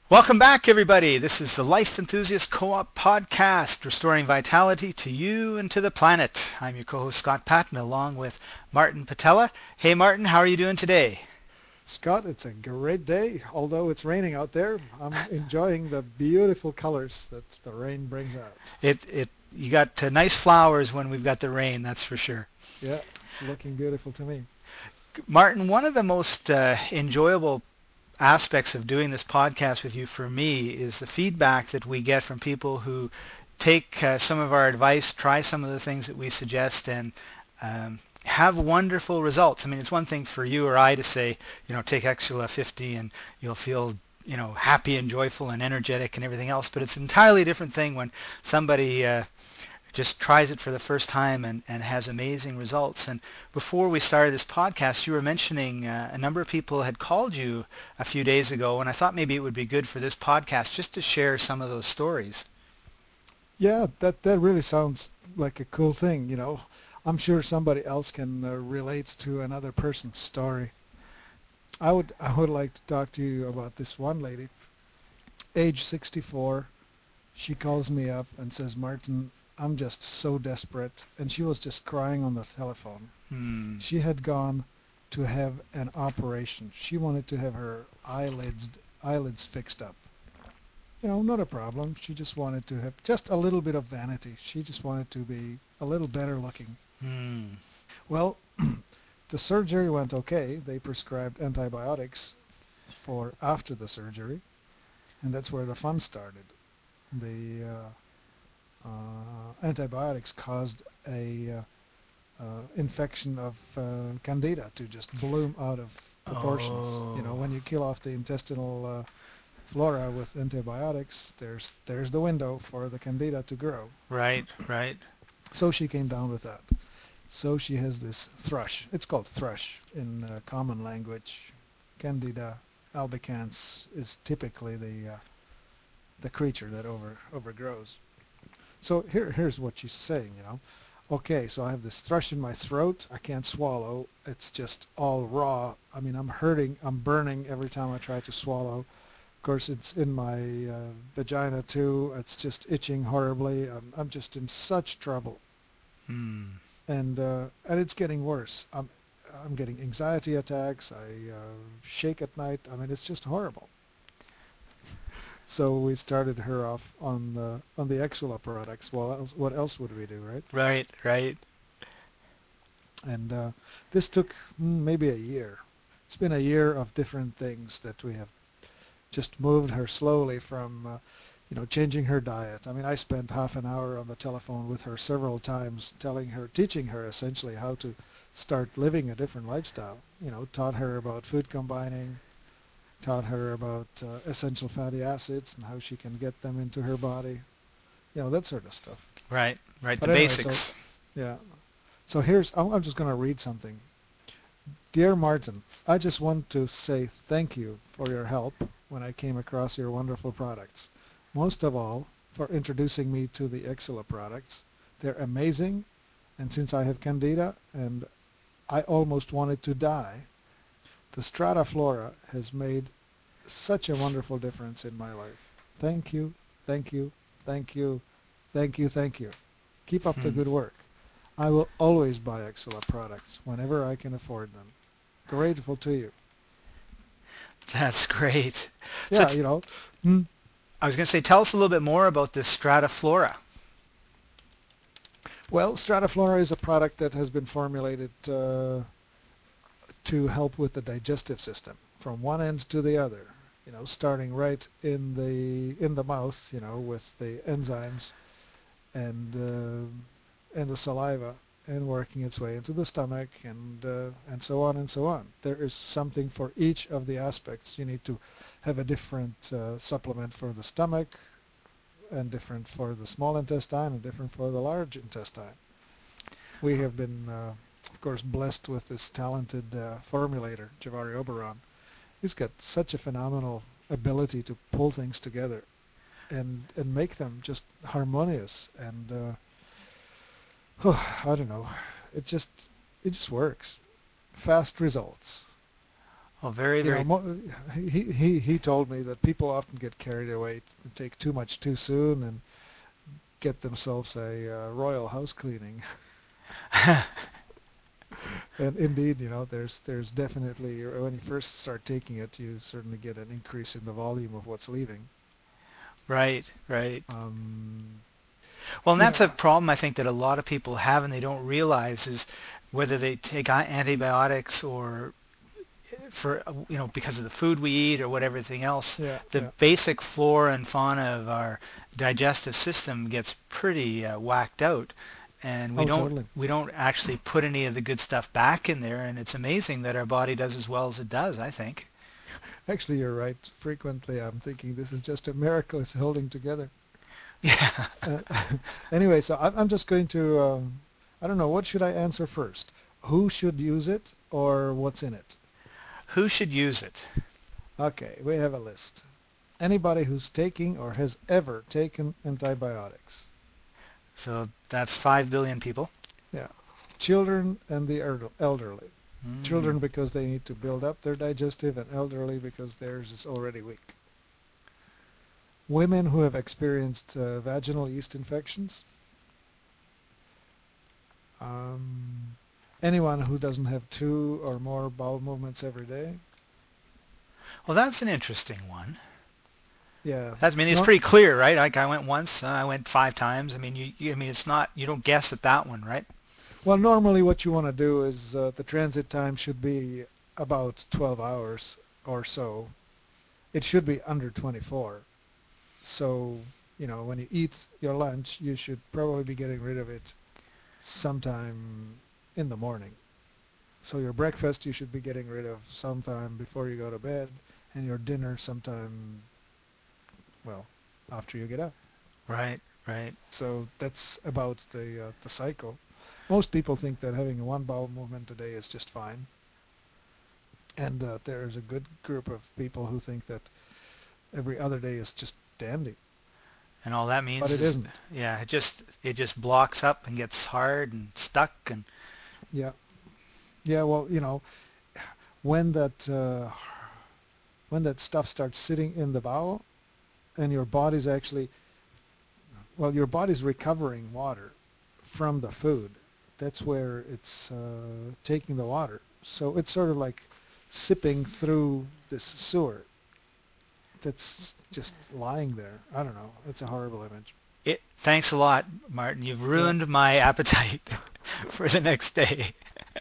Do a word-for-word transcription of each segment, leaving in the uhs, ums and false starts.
Welcome back, everybody. This is the Life Enthusiast Co-op Podcast, restoring vitality to you and to the planet. I'm your co-host, Scott Patton, along with Martin Patella. Hey, Martin, how are you doing today? Scott, it's a great day. Although it's raining out there, I'm enjoying the beautiful colors that the rain brings out. It, it, you got uh, nice flowers when we've got the rain, that's for sure. Yeah, it's looking beautiful to me. Martin, one of the most uh, enjoyable aspects of doing this podcast with you for me is the feedback that we get from people who take uh, some of our advice, try some of the things that we suggest, and um, have wonderful results. I mean, it's one thing for you or I to say, you know, take Exula fifty and you'll feel, you know, happy and joyful and energetic and everything else, but it's an entirely different thing when somebody uh, just tries it for the first time and, and has amazing results. And before we started this podcast, you were mentioning uh, a number of people had called you a few days ago, and I thought maybe it would be good for this podcast just to share some of those stories. Yeah, that, that really sounds like a cool thing, you know. I'm sure somebody else can uh, relate to another person's story. I would I would like to talk to you about this one lady, age sixty-four. She calls me up and says, Martin, I'm just so desperate. And she was just crying on the telephone. Hmm. She had gone to have an operation. She wanted to have her eyelids eyelids fixed up. You know, not a problem. She just wanted to have just a little bit of vanity. She just wanted to be a little better looking. Hmm. Well, the surgery went okay. They prescribed antibiotics for after the surgery, and that's where the fun started. The uh, uh, antibiotics caused a uh, uh, infection of uh, candida to just bloom out of proportions. Oh. You know, when you kill off the intestinal uh, flora with antibiotics, there's there's the window for the candida to grow. Right, right. So she came down with that. So she has this thrush. It's called thrush in uh, common language. Candida albicans is typically the uh, the creature that over overgrows. So here here's what she's saying, you know. Okay, so I have this thrush in my throat. I can't swallow. It's just all raw. I mean, I'm hurting. I'm burning every time I try to swallow. Of course, it's in my uh, vagina too. It's just itching horribly. I'm, I'm just in such trouble. Hmm. And uh, and it's getting worse. I'm I'm getting anxiety attacks. I uh, shake at night. I mean, it's just horrible. So we started her off on the on the Exula products. Well, else, what else would we do, right? Right, right. And uh, this took mm, maybe a year. It's been a year of different things that we have just moved her slowly from, uh, you know, changing her diet. I mean, I spent half an hour on the telephone with her several times, telling her, teaching her essentially how to start living a different lifestyle. You know, taught her about food combining, taught her about uh, essential fatty acids and how she can get them into her body. You know, that sort of stuff. Right, right. But the anyway, basics. So, yeah. So here's, I'm, I'm just going to read something. Dear Martin, I just want to say thank you for your help when I came across your wonderful products. Most of all, for introducing me to the Exula products. They're amazing, and since I have candida and I almost wanted to die, the Strata Flora has made such a wonderful difference in my life. Thank you, thank you, thank you, thank you, thank you. Keep up Hmm. the good work. I will always buy Exula products whenever I can afford them. Grateful to you. That's great. Yeah, So you know. Hmm. I was going to say, tell us a little bit more about this Strata Flora. Well, Strataflora is a product that has been formulated uh, to help with the digestive system from one end to the other. You know, starting right in the in the mouth, you know, with the enzymes and uh, and the saliva, and working its way into the stomach, and uh, and so on and so on. There is something for each of the aspects. You need to have a different uh, supplement for the stomach, and different for the small intestine, and different for the large intestine. We have been, uh, of course, blessed with this talented uh, formulator, Javari Oberon. He's got such a phenomenal ability to pull things together and and make them just harmonious. And uh, oh, I don't know, it just it just works. Fast results. Oh, very, You know, very. mo- he he he told me that people often get carried away and take too much too soon and get themselves a uh, royal house cleaning. And indeed, you know, there's there's definitely, when you first start taking it, you certainly get an increase in the volume of what's leaving. Right, right. Um, Well, and you that's know, a problem I think that a lot of people have and they don't realize is whether they take a- antibiotics or for, uh, you know, because of the food we eat or whatever everything else, yeah, the yeah. basic flora and fauna of our digestive system gets pretty uh, whacked out. And we Oh, don't totally. we don't actually put any of the good stuff back in there, and it's amazing that our body does as well as it does, I think. Actually, you're right. Frequently, I'm thinking this is just a miracle it's holding together. Yeah. Uh, anyway, so I'm I'm just going to, um, I don't know, what should I answer first? Who should use it or what's in it? Who should use it? Okay, we have a list. Anybody who's taking or has ever taken antibiotics. So that's five billion people. Yeah. Children and the elder- elderly. Mm. Children because they need to build up their digestive, and elderly because theirs is already weak. Women who have experienced uh, vaginal yeast infections. Um, anyone who doesn't have two or more bowel movements every day. Well, that's an interesting one. Yeah. That's, I mean, it's Nor- pretty clear, right? Like I went once, uh, I went five times. I mean, you, you, I mean, it's not, you don't guess at that one, right? well, normally what you want to do is uh, the transit time should be about twelve hours or so. It should be under twenty-four. So, you know, when you eat your lunch, you should probably be getting rid of it sometime in the morning. So your breakfast you should be getting rid of sometime before you go to bed, and your dinner sometime, well, after you get up. Right, right. So that's about the uh, the cycle. Most people think that having one bowel movement a day is just fine, and uh, there's a good group of people who think that every other day is just dandy. And all that means But it is, isn't. yeah, it just it just blocks up and gets hard and stuck and. Yeah. Yeah. Well, you know, when that uh, when that stuff starts sitting in the bowel, and your body's actually, well, your body's recovering water from the food. That's where it's uh, taking the water. So it's sort of like sipping through this sewer that's just lying there. I don't know. It's a horrible image. It, thanks a lot, Martin. You've Yeah. ruined my appetite for the next day.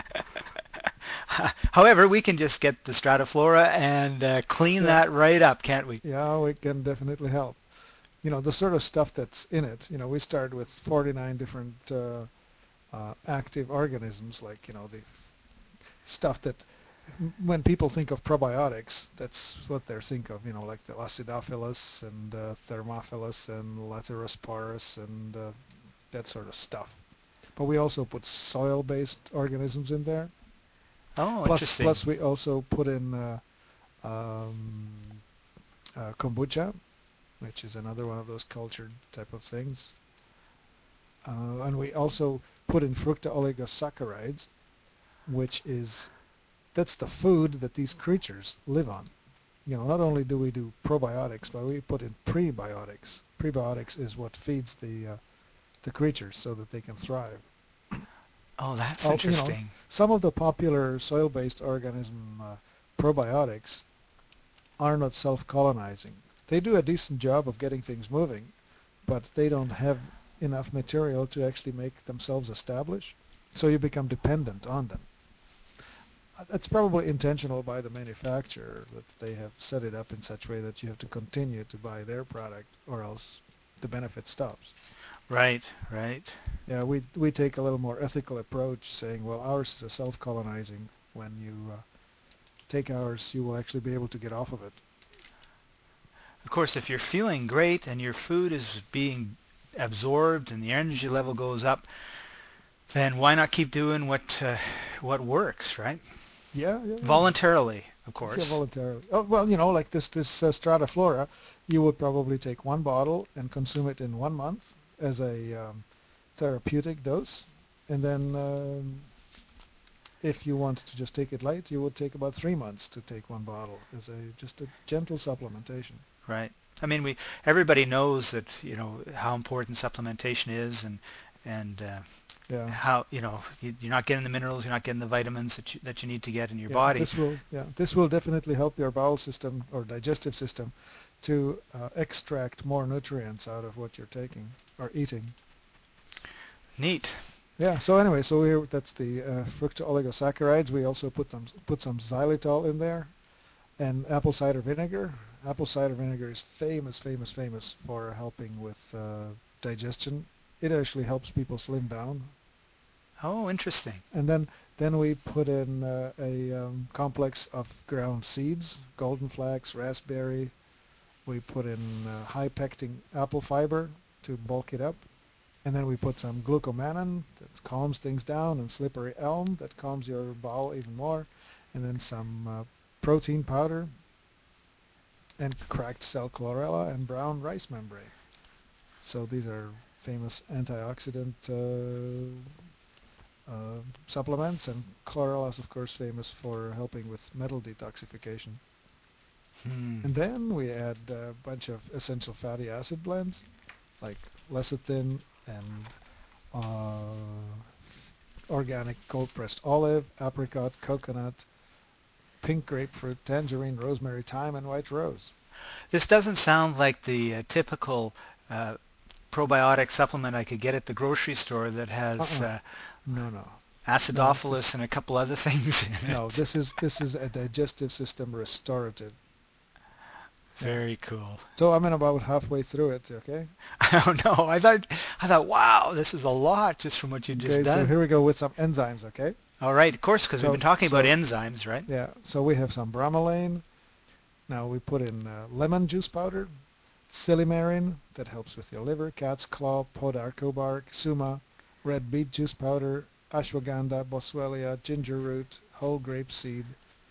However, we can just get the Strataflora and uh, clean Yeah. that right up, can't we? Yeah, we can definitely help. You know, the sort of stuff that's in it, you know, we started with forty-nine different uh, uh, active organisms, like, you know, the stuff that m- when people think of probiotics, that's what they think of, you know, like the Acidophilus and uh, Thermophilus and Laterosporus and uh, that sort of stuff. But we also put soil-based organisms in there. Oh, Plus, interesting. plus we also put in uh, um, uh, kombucha, which is another one of those cultured type of things. Uh, and we also put in fructooligosaccharides, which is, that's the food that these creatures live on. You know, not only do we do probiotics, but we put in prebiotics. Prebiotics is what feeds the uh, the creatures so that they can thrive. Oh, that's Oh, you know, interesting. some of the popular soil-based organism uh, probiotics are not self-colonizing. They do a decent job of getting things moving, but they don't have enough material to actually make themselves establish, so you become dependent on them. Uh, That's probably intentional by the manufacturer, that they have set it up in such a way that you have to continue to buy their product or else the benefit stops. Right, right. Yeah, we we take a little more ethical approach, saying, well, ours is a self-colonizing. When you uh, take ours, you will actually be able to get off of it. Of course, if you're feeling great and your food is being absorbed and the energy level goes up, then why not keep doing what uh, what works, right? Yeah, yeah, yeah. Voluntarily, of Yeah, course. voluntarily. Oh, well, you know, like this this uh, Strataflora, you would probably take one bottle and consume it in one month as a um, therapeutic dose, and then um, if you wanted to just take it light, you would take about three months to take one bottle as a just a gentle supplementation. Right. I mean, we everybody knows that, you know, how important supplementation is, and and uh, Yeah. how, you know, you, you're not getting the minerals, you're not getting the vitamins that you, that you need to get in your Yeah, body. this will yeah this will definitely help your bowel system or digestive system to uh, extract more nutrients out of what you're taking or eating. Neat. Yeah. So anyway, so we that's the uh, fructooligosaccharides. We also put them put some xylitol in there, and apple cider vinegar. Apple cider vinegar is famous, famous, famous for helping with uh, digestion. It actually helps people slim down. Oh, interesting. And then then we put in uh, a um, complex of ground seeds, golden flax, raspberry. We put in uh, high-pectin apple fiber to bulk it up. And then we put some glucomannan that calms things down, and slippery elm that calms your bowel even more. And then some uh, protein powder, and cracked cell chlorella, and brown rice membrane. So these are famous antioxidant uh, uh, supplements, and chlorella is of course famous for helping with metal detoxification. Hmm. And then we add a bunch of essential fatty acid blends like lecithin and uh, organic cold-pressed olive, apricot, coconut, pink grapefruit, tangerine, rosemary, thyme, and white rose. This doesn't sound like the uh, typical uh, probiotic supplement I could get at the grocery store that has Uh-uh. uh, No, no. acidophilus No, and a couple other things in it. No, this is this is a digestive system restorative. Very cool. So I'm in about halfway through it, okay? I don't know. I thought, I thought, wow, this is a lot just from what you just Okay, done. so here we go with some enzymes, okay? All right, of course, because So- we've been talking about so- enzymes, right? Yeah, so we have some bromelain. Now we put in uh, lemon juice powder, silymarin, that helps with your liver, cat's claw, podarco bark, suma, red beet juice powder, ashwagandha, boswellia, ginger root, whole grape seed,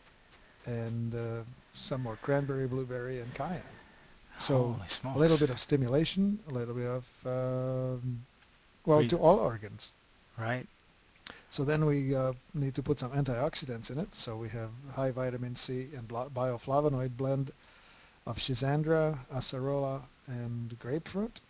and uh, some more cranberry, blueberry, and cayenne. So Holy smokes. a little bit of stimulation, a little bit of, um, well, Re- to all organs. Right. So then we uh, need to put some antioxidants in it. So we have high vitamin C and blo- bioflavonoid blend of schizandra, acerola, and grapefruit.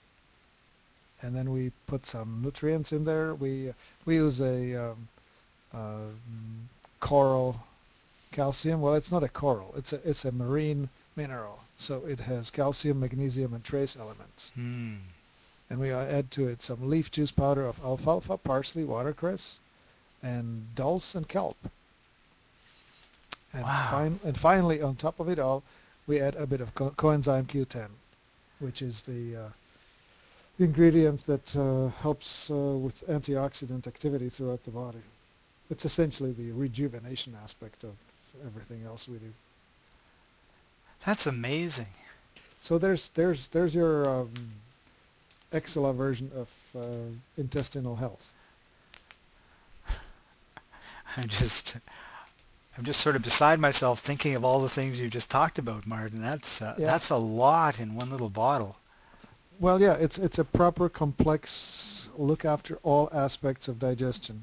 And then we put some nutrients in there. We we use a um, uh, coral calcium. Well, it's not a coral. It's a it's a marine mineral. So it has calcium, magnesium, and trace elements. Hmm. And we uh, add to it some leaf juice powder of alfalfa, parsley, watercress, and dulse and kelp. And, Wow. fin- and finally, on top of it all, we add a bit of co- coenzyme Q ten, which is the uh, ingredient that uh, helps uh, with antioxidant activity throughout the body. It's essentially the rejuvenation aspect of everything else we do. That's amazing. So there's there's there's your um, Excella version of uh, intestinal health. I'm just, I'm just sort of beside myself thinking of all the things you just talked about, Martin. That's uh, Yeah. that's a lot in one little bottle. Well, yeah, it's it's a proper, complex look after all aspects of digestion.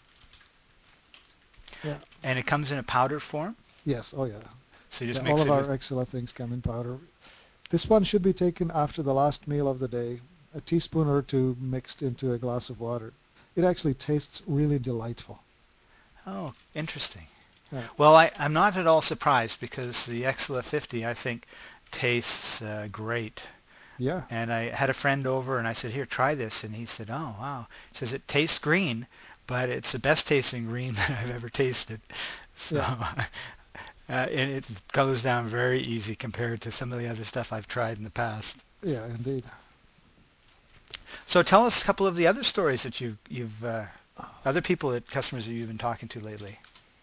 Yeah. And it comes in a powder form, Yes. Oh, yeah. so you just Yeah, mix all it of with. our Excella things come in powder. This one should be taken after the last meal of the day, a teaspoon or two mixed into a glass of water. It actually tastes really delightful. Oh, interesting. Yeah. Well, I, I'm not at all surprised because the Excella fifty, I think, tastes uh, great. Yeah. And I had a friend over, and I said, "Here, try this." And he said, "Oh, wow." He says, "It tastes green, but it's the best tasting green that I've ever tasted." So, Yeah. uh, and it goes down very easy compared to some of the other stuff I've tried in the past. Yeah, indeed. So tell us a couple of the other stories that you've, you've uh, other people, that customers that you've been talking to lately.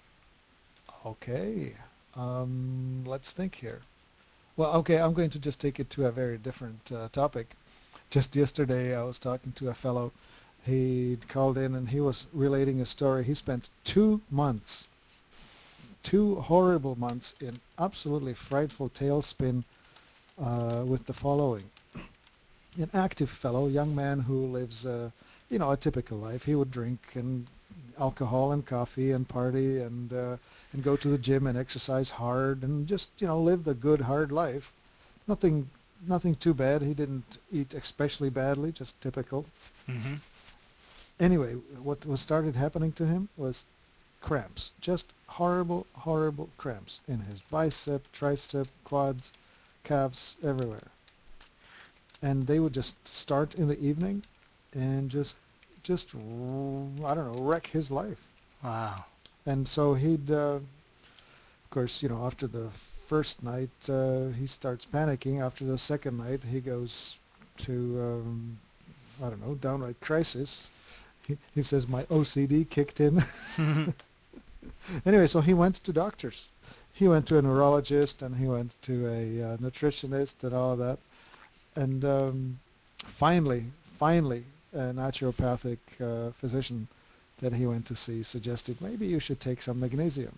Okay. Um, let's think here. Well, okay, I'm going to just take it to a very different uh, topic. Just yesterday, I was talking to a fellow. He'd called in, and he was relating a story. He spent two months, two horrible months in absolutely frightful tailspin uh, with the following. An active fellow, young man who lives, uh, you know, a typical life. He would drink and alcohol and coffee and party and uh, and go to the gym and exercise hard and just you know live the good hard life. Nothing nothing too bad. He didn't eat especially badly, just typical. Mm-hmm. Anyway, what what started happening to him was cramps, just horrible, horrible cramps in his bicep, tricep, quads, calves, everywhere. And they would just start in the evening and just just I don't know wreck his life. Wow. And so he'd, uh, of course, you know, after the first night uh, he starts panicking. After the second night he goes to um, I don't know downright crisis. He, he says my O C D kicked in. Anyway, so he went to doctors. He went to a neurologist and he went to a uh, nutritionist and all of that. And um, finally, finally, a naturopathic uh, physician that he went to see suggested maybe you should take some magnesium.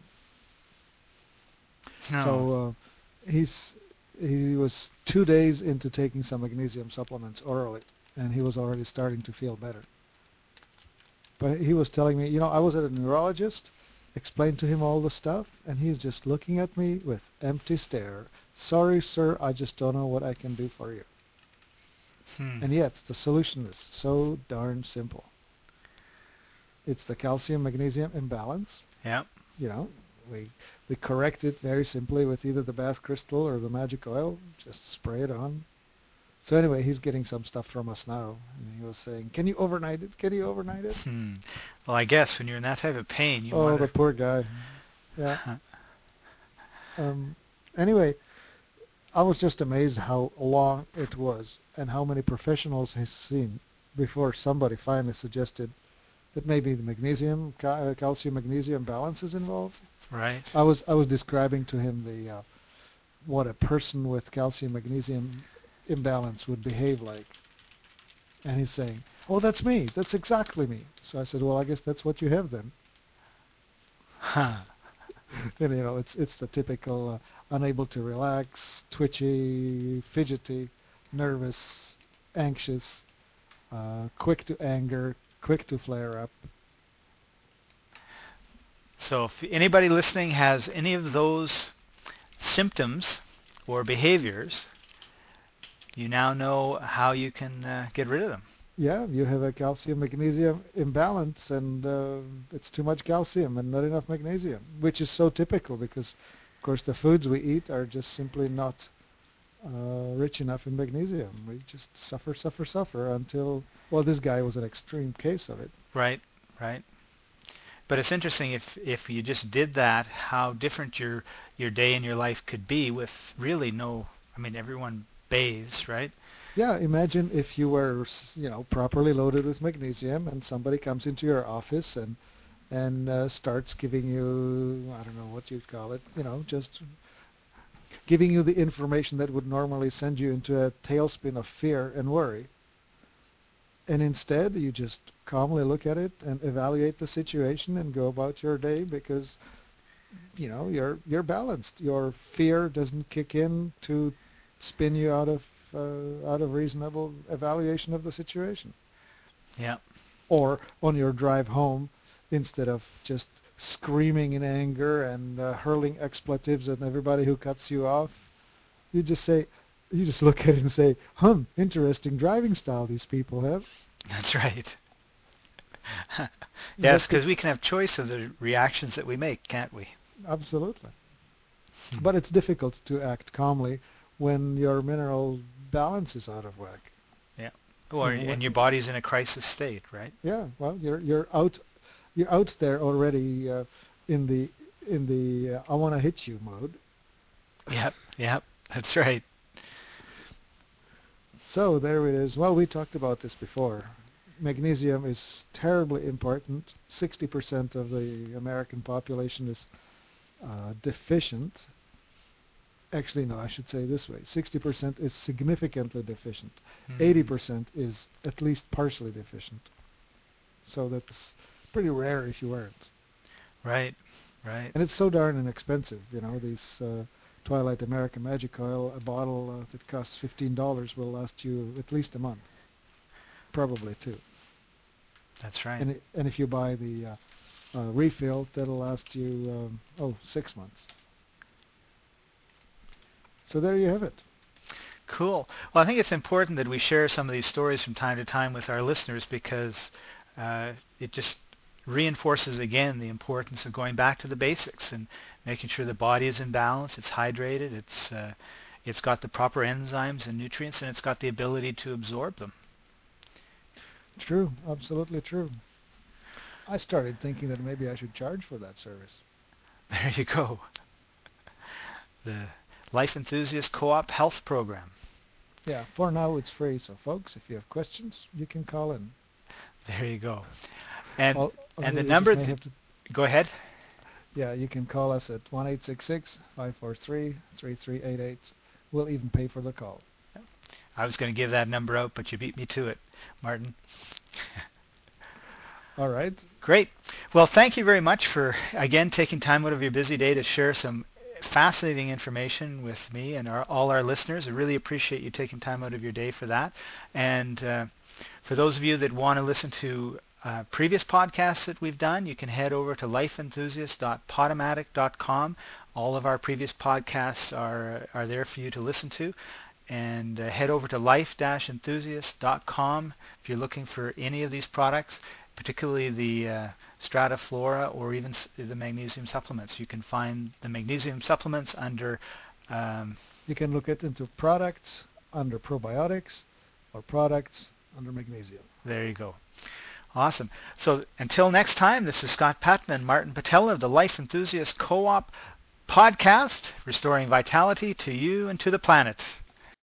No. So uh, he's he was two days into taking some magnesium supplements orally, and he was already starting to feel better. But he was telling me, you know, I was at a neurologist, explained to him all the stuff, and he's just looking at me with empty stare. Sorry, sir, I just don't know what I can do for you. Hmm. And yet, the solution is so darn simple. It's the calcium-magnesium imbalance. Yep. You know, we we correct it very simply with either the bath crystal or the magic oil. Just spray it on. So anyway, he's getting some stuff from us now, and he was saying, "Can you overnight it? Can you overnight it?" Hmm. Well, I guess when you're in that type of pain, you Oh, want the poor guy. Yeah. to. Um, anyway, I was just amazed how long it was and how many professionals he's seen before somebody finally suggested that maybe the magnesium, ca- calcium magnesium balance is involved. Right. I was I was describing to him the uh, what a person with calcium magnesium imbalance would behave like, and he's saying, "Oh, that's me. That's exactly me." So I said, "Well, I guess that's what you have then." Huh. And you know, it's it's the typical uh, unable to relax, twitchy, fidgety, nervous, anxious, uh, quick to anger, quick to flare up. So if anybody listening has any of those symptoms or behaviors, you now know how you can uh, get rid of them. Yeah, you have a calcium magnesium imbalance, and uh, it's too much calcium and not enough magnesium, which is so typical because, of course, the foods we eat are just simply not uh, rich enough in magnesium. We just suffer, suffer, suffer until, well, this guy was an extreme case of it. Right. Right. But it's interesting if if you just did that, how different your your day and your life could be with really no. I mean, everyone bathes, right? Yeah, imagine if you were, s- you know, properly loaded with magnesium, and somebody comes into your office and and uh, starts giving you, I don't know what you'd call it, you know, just giving you the information that would normally send you into a tailspin of fear and worry. And instead, you just calmly look at it and evaluate the situation and go about your day because, you know, you're you're balanced. Your fear doesn't kick in to spin you out of uh, out of reasonable evaluation of the situation. Yeah. Or on your drive home, instead of just screaming in anger and uh, hurling expletives at everybody who cuts you off, you just say, you just look at it and say, "Hum, interesting driving style these people have." That's right. And Yes, that's the because we can have choice of the reactions that we make, can't we? absolutely. Hmm. But it's difficult to act calmly when your mineral balance is out of whack. Yeah. You Or know, when, and your body's in a crisis state, right? yeah, well, you're you're out you're out there already uh, in the in the uh, I want to hit you mode. Yep. Yep. That's right. So there it is. Well, we talked about this before. Magnesium is terribly important. sixty percent of the American population is uh, deficient. Actually, no, I should say this way. sixty percent is significantly deficient. Hmm. eighty percent is at least partially deficient. So that's pretty rare if you aren't. Right. Right. And it's so darn inexpensive. You know, these uh, Twilight American Magic Oil, a bottle uh, that costs fifteen dollars will last you at least a month. Probably two. That's right. And, it, and if you buy the uh, uh, refill, that'll last you, um, oh, six months. So there you have it. Cool. Well, I think it's important that we share some of these stories from time to time with our listeners because uh, it just reinforces again the importance of going back to the basics and making sure the body is in balance, it's hydrated, it's uh, it's got the proper enzymes and nutrients, and it's got the ability to absorb them. True, absolutely true. I started thinking that maybe I should charge for that service. There you go. The Life Enthusiast Co-op Health Program. Yeah, for now it's free. So folks, if you have questions, you can call in. There you go. And Well, and the you number. just may Th- have to, go ahead. yeah, you can call us at one eight six six, five four three, three three eight eight. We'll even pay for the call. I was going to give that number out, but you beat me to it, Martin. All right. Great. Well, thank you very much for, again, taking time out of your busy day to share some fascinating information with me and our, all our listeners. I really appreciate you taking time out of your day for that. And uh, for those of you that want to listen to uh, previous podcasts that we've done, you can head over to life enthusiast dot podomatic dot com. All of our previous podcasts are are there for you to listen to. And uh, head over to life dash enthusiast dot com if you're looking for any of these products, particularly the uh, Strataflora or even s- the magnesium supplements. You can find the magnesium supplements under... Um, you can look it into products under probiotics or products under magnesium. There you go. Awesome. So until next time, this is Scott Patton and Martin Patella of the Life Enthusiast Co-op podcast, restoring vitality to you and to the planet.